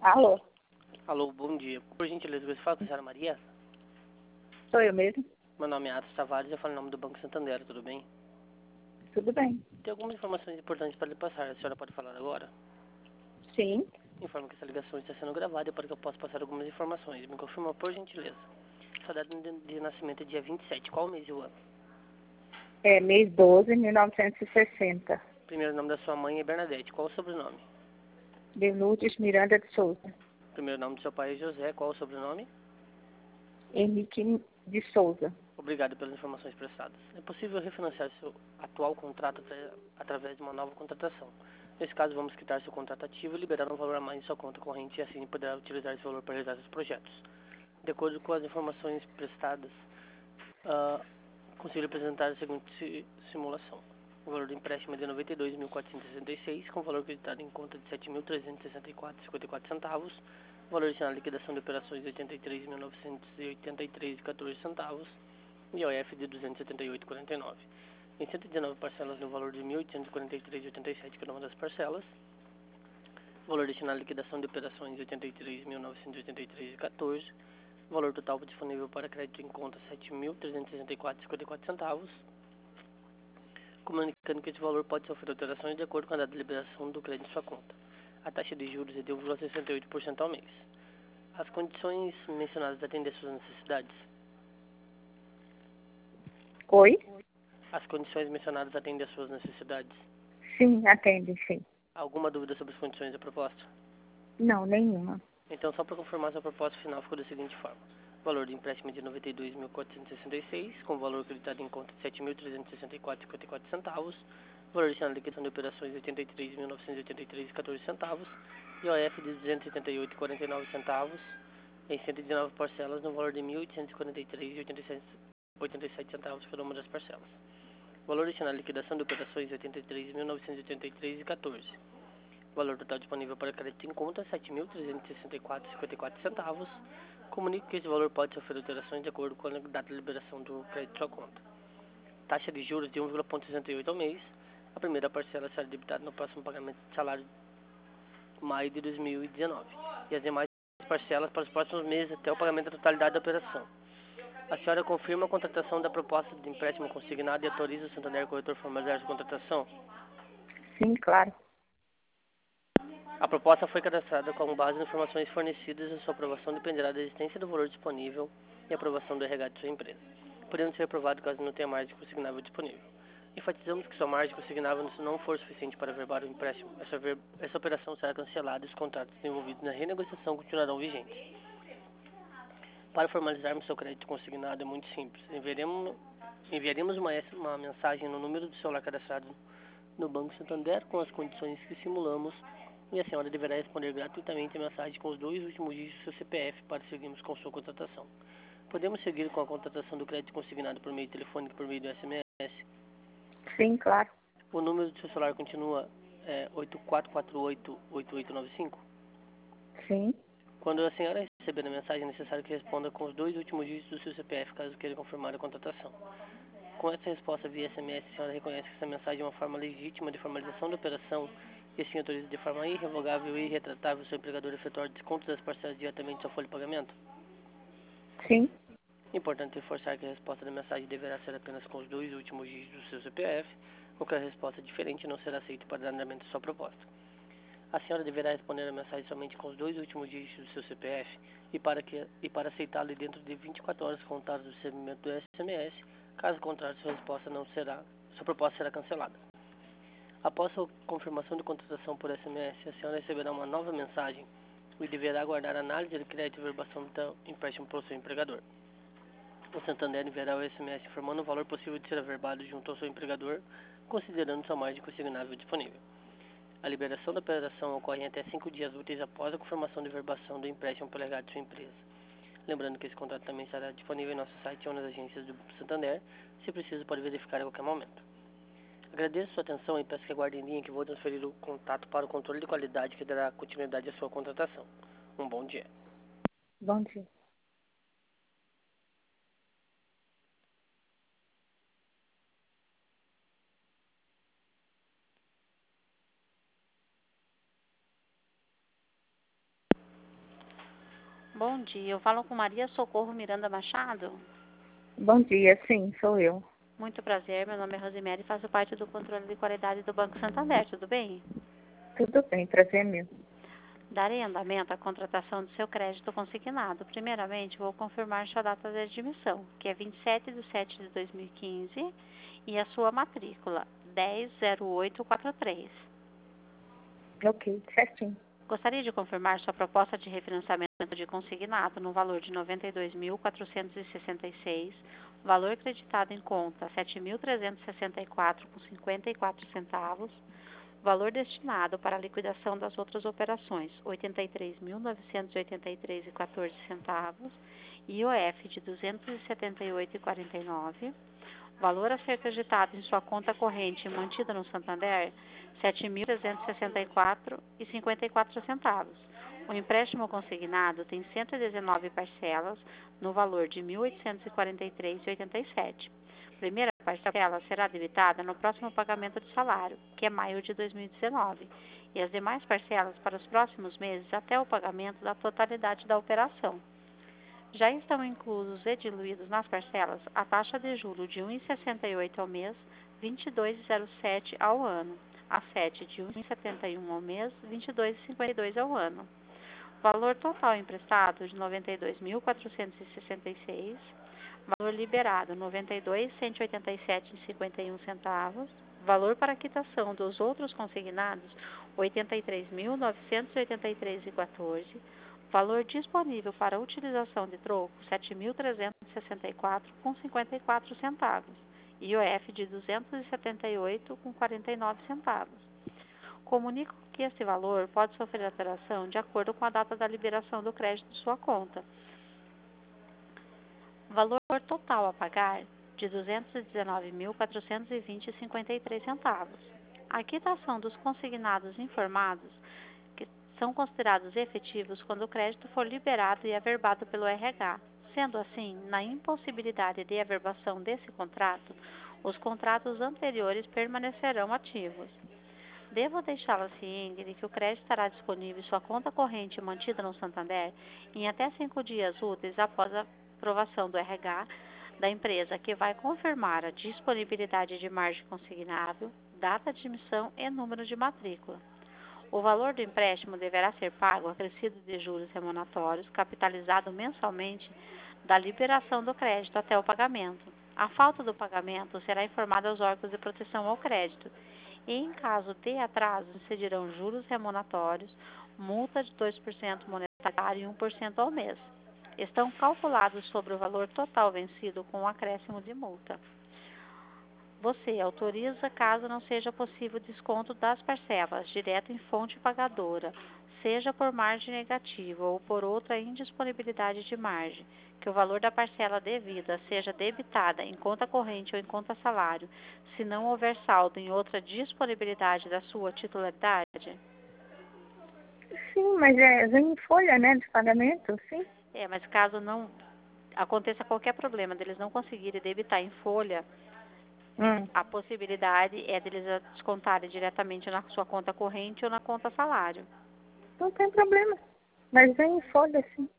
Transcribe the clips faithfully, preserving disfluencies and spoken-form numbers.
Alô, Alô, bom dia. Por gentileza, você fala com a senhora Maria? sou eu mesmo? Meu nome é Atos Tavares, eu falo em nome do Banco Santander, tudo bem? Tudo bem? Tem algumas informações importantes para lhe passar, a senhora pode falar agora? Sim, Informo que essa ligação está sendo gravada para que eu possa passar algumas informações. Me confirma, por gentileza. Sua data de de nascimento é dia vinte e sete, qual mês e o ano? é mês doze, mil novecentos e sessenta. Primeiro nome da sua mãe é Bernadette, qual o sobrenome? De Lourdes Miranda de Souza. Primeiro nome do seu pai é José, qual o sobrenome? Henrique de Souza. Obrigado pelas informações prestadas. É possível refinanciar seu atual contrato atra- através de uma nova contratação. Nesse caso, vamos quitar seu contrato ativo e liberar um valor a mais em sua conta corrente e assim poderá utilizar esse valor para realizar os projetos. De acordo com as informações prestadas, ah, consigo apresentar a seguinte si- simulação. O valor do empréstimo é de noventa e dois mil quatrocentos e sessenta e seis, com valor acreditado em conta de sete mil trezentos e sessenta e quatro vírgula cinquenta e quatro centavos, valor destinado à liquidação de operações de oitenta e três mil novecentos e oitenta e três vírgula quatorze centavos, e O F de duzentos e setenta e oito vírgula quarenta e nove. Em cento e dezenove parcelas no valor de mil oitocentos e quarenta e três vírgula oitenta e sete cada uma das parcelas. Valor destinado à liquidação de operações oitenta e três mil novecentos e oitenta e três vírgula quatorze. Valor total disponível para crédito em conta sete mil trezentos e sessenta e quatro vírgula cinquenta e quatro centavos. Comunicando que esse valor pode sofrer alterações de acordo com a data de liberação do crédito em sua conta. A taxa de juros é de um vírgula sessenta e oito por cento ao mês. As condições mencionadas atendem às suas necessidades? Oi? As condições mencionadas atendem às suas necessidades? Sim, atende, sim. Alguma dúvida sobre as condições da proposta? Não, nenhuma. Então, só para confirmar, sua proposta final ficou da seguinte forma. O valor do empréstimo é de noventa e dois mil quatrocentos e sessenta e seis, com valor acreditado em conta de sete mil trezentos e sessenta e quatro vírgula cinquenta e quatro centavos, valor destinado à liquidação de operações oitenta e três mil novecentos e oitenta e três vírgula quatorze centavos, e O F de duzentos e setenta e oito vírgula quarenta e nove centavos, em cento e dezenove parcelas, no valor de mil oitocentos e quarenta e três vírgula oitenta e sete centavos cada uma das parcelas. Valor destinado à liquidação de operações oitenta e três mil novecentos e oitenta e três vírgula quatorze. Valor total disponível para crédito em conta sete mil trezentos e sessenta e quatro vírgula cinquenta e quatro centavos. Comunique que esse valor pode sofrer alterações de acordo com a data de liberação do crédito em sua conta. Taxa de juros de um vírgula sessenta e oito ao mês. A primeira parcela será debitada no próximo pagamento de salário de maio de dois mil e dezenove. E as demais parcelas para os próximos meses até o pagamento da totalidade da operação. A senhora confirma a contratação da proposta de empréstimo consignado e autoriza o Santander Corretor a formalizar essa contratação? Sim, claro. A proposta foi cadastrada com base nas informações fornecidas e sua aprovação dependerá da existência do valor disponível e aprovação do R H de sua empresa, podendo ser aprovado caso não tenha margem consignável disponível. Enfatizamos que sua margem consignável não for suficiente para averbar o empréstimo. Essa, ver... Essa operação será cancelada e os contratos envolvidos na renegociação continuarão vigentes. Para formalizarmos seu crédito consignado é muito simples. Enviaremos, enviaremos uma, uma mensagem no número do celular cadastrado no Banco Santander com as condições que simulamos e a senhora deverá responder gratuitamente a mensagem com os dois últimos dígitos do seu C P F para seguirmos com sua contratação. Podemos seguir com a contratação do crédito consignado por meio telefônico por meio do S M S? Sim, claro. O número do seu celular continua é, oito quatro quatro oito, oito oito nove cinco? Sim. Quando a senhora receber a mensagem, é necessário que responda com os dois últimos dígitos do seu C P F, caso queira confirmar a contratação. Com essa resposta via S M S, a senhora reconhece que essa mensagem é uma forma legítima de formalização da operação e assim autoriza de forma irrevogável e irretratável o seu empregador a efetuar descontos das parcelas diretamente da sua folha de pagamento? Sim. Importante reforçar que a resposta da mensagem deverá ser apenas com os dois últimos dígitos do seu C P F, ou que a resposta diferente não será aceita para andamento da sua proposta. A senhora deverá responder a mensagem somente com os dois últimos dígitos do seu C P F e para, que, e para aceitá-lo dentro de vinte e quatro horas contadas do recebimento do S M S. Caso contrário, sua resposta não será, sua proposta será cancelada. Após sua confirmação de contratação por S M S, a senhora receberá uma nova mensagem e deverá aguardar a análise de crédito e verbação do empréstimo pelo seu empregador. O Santander enviará o S M S informando o valor possível de ser averbado junto ao seu empregador, considerando sua margem consignável disponível. A liberação da operação ocorre em até cinco dias úteis após a confirmação de verbação do empréstimo pelo R H de sua empresa. Lembrando que esse contrato também estará disponível em nosso site ou nas agências do Santander. Se preciso, pode verificar a qualquer momento. Agradeço sua atenção e peço que aguarde em linha que vou transferir o contato para o controle de qualidade que dará continuidade à sua contratação. Um bom dia. Bom dia. Bom dia, eu falo com Maria Socorro Miranda Machado. Bom dia, sim, sou eu. Muito prazer, meu nome é Rosemary e faço parte do controle de qualidade do Banco Santander, tudo bem? Tudo bem, prazer meu. Darei andamento à contratação do seu crédito consignado. Primeiramente, vou confirmar sua data de admissão, que é vinte e sete de setembro de dois mil e quinze, e a sua matrícula, dez zero oito quatro três. Ok, certinho. Gostaria de confirmar sua proposta de refinanciamento de consignado no valor de noventa e dois mil quatrocentos e sessenta e seis, valor creditado em conta sete mil trezentos e sessenta e quatro reais com cinquenta e quatro centavos, valor destinado para a liquidação das outras operações oitenta e três mil novecentos e oitenta e três reais e quatorze centavos, I O F de duzentos e setenta e oito reais e quarenta e nove centavos, valor a ser creditado em sua conta corrente mantida no Santander, sete mil trezentos e sessenta e quatro reais e cinquenta e quatro centavos. O empréstimo consignado tem cento e dezenove parcelas no valor de mil oitocentos e quarenta e três reais e oitenta e sete centavos. Primeira parcela será debitada no próximo pagamento de salário, que é maio de dois mil e dezenove, e as demais parcelas para os próximos meses até o pagamento da totalidade da operação. Já estão inclusos e diluídos nas parcelas a taxa de juros de um vírgula sessenta e oito ao mês, vinte e dois vírgula zero sete ao ano, a sete de um vírgula setenta e um ao mês, vinte e dois vírgula cinquenta e dois ao ano. Valor total emprestado de noventa e dois mil quatrocentos e sessenta e seis, valor liberado noventa e dois mil cento e oitenta e sete reais e cinquenta e um centavos, valor para quitação dos outros consignados oitenta e três mil novecentos e oitenta e três reais e quatorze centavos, valor disponível para utilização de troco sete mil trezentos e sessenta e quatro reais com cinquenta e quatro centavos, I O F de duzentos e setenta e oito reais com quarenta e nove centavos. Comunico que esse valor pode sofrer alteração de acordo com a data da liberação do crédito de sua conta. Valor total a pagar de duzentos e dezenove mil quatrocentos e vinte reais e cinquenta e três centavos. A quitação dos consignados informados que são considerados efetivos quando o crédito for liberado e averbado pelo R H. Sendo assim, na impossibilidade de averbação desse contrato, os contratos anteriores permanecerão ativos. Devo deixá-la ciente de que o crédito estará disponível em sua conta corrente mantida no Santander em até cinco dias úteis após a aprovação do R H da empresa, que vai confirmar a disponibilidade de margem consignável, data de emissão e número de matrícula. O valor do empréstimo deverá ser pago acrescido de juros remuneratórios, capitalizado mensalmente da liberação do crédito até o pagamento. A falta do pagamento será informada aos órgãos de proteção ao crédito e, em caso de atraso, incidirão juros remuneratórios, multa de dois por cento monetário e um por cento ao mês. Estão calculados sobre o valor total vencido com o acréscimo de multa. Você autoriza caso não seja possível desconto das parcelas, direto em fonte pagadora, seja por margem negativa ou por outra indisponibilidade de margem, que o valor da parcela devida seja debitada em conta corrente ou em conta salário, se não houver saldo em outra disponibilidade da sua titularidade? Sim, mas é, vem em folha, né, de pagamento, sim. É, mas caso não aconteça qualquer problema deles não conseguirem debitar em folha, Hum, a possibilidade é deles descontarem diretamente na sua conta corrente ou na conta salário. não tem problema, mas vem em folha, sim.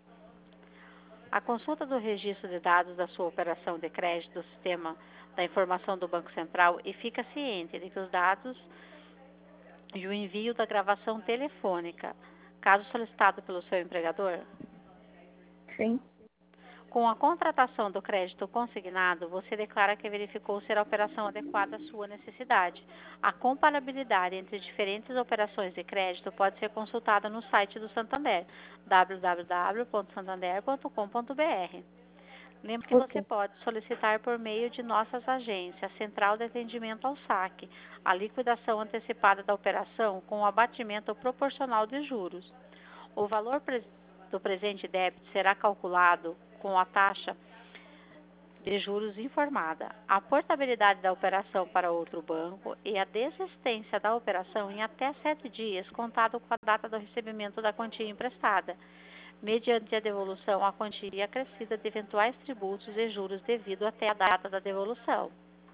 A consulta do registro de dados da sua operação de crédito do sistema da informação do Banco Central e fica ciente de que os dados e o envio da gravação telefônica, caso solicitado pelo seu empregador. Sim. Com a contratação do crédito consignado, você declara que verificou ser a operação adequada à sua necessidade. A comparabilidade entre diferentes operações de crédito pode ser consultada no site do Santander, w w w ponto santander ponto com ponto b r. Lembre que você Ok. pode solicitar por meio de nossas agências, a Central de Atendimento ao Saque, a liquidação antecipada da operação com o abatimento proporcional de juros. O valor do presente débito será calculado com a taxa de juros informada, a portabilidade da operação para outro banco e a desistência da operação em até sete dias, contado com a data do recebimento da quantia emprestada, mediante a devolução à quantia acrescida de eventuais tributos e juros devido até a data da devolução.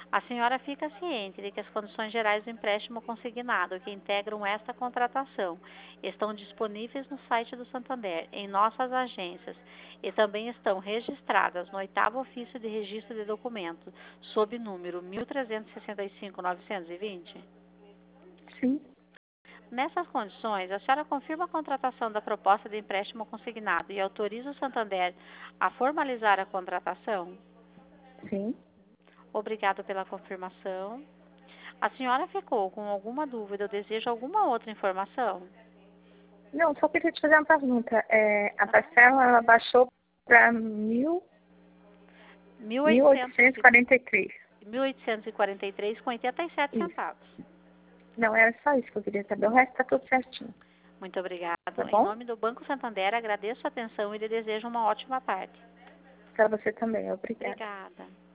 A senhora fica ciente de que as condições gerais do empréstimo consignado que integram esta contratação estão disponíveis no site do Santander, em nossas agências, e também estão registradas no oitavo ofício de registro de documentos, sob número mil trezentos e sessenta e cinco, novecentos e vinte? Sim. Nessas condições, a senhora confirma a contratação da proposta de empréstimo consignado e autoriza o Santander a formalizar a contratação? Sim. Obrigado pela confirmação. A senhora ficou com alguma dúvida ou deseja alguma outra informação? Não, só queria te fazer uma pergunta. É, a parcela ela baixou para mil mil oitocentos e quarenta e três. mil oitocentos e quarenta e três com oitenta e sete Isso. centavos. Não, era só isso que eu queria saber. O resto está tudo certinho. Muito obrigado. Tá Em bom? nome do Banco Santander, agradeço a atenção e lhe desejo uma ótima tarde. Para você também. Obrigada. Obrigada.